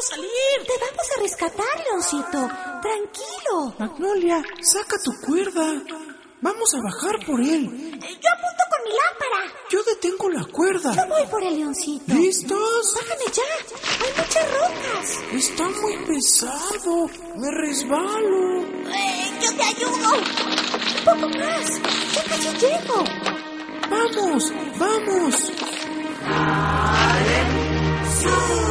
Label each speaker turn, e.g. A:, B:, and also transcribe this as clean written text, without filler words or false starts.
A: salir.
B: Te vamos a rescatar, Leoncito. Tranquilo.
C: Magnolia, saca tu cuerda. Vamos a bajar por él.
B: Yo apunto con mi lámpara.
C: Yo detengo la cuerda.
B: Yo voy por el Leoncito.
C: ¿Listos?
B: Bájame ya. Hay muchas rocas.
C: Está muy pesado. Me resbalo.
B: Yo te ayudo. Un poco más. Ya casi llego.
C: ¡Vamos! ¡Vamos!
A: ¡Sube!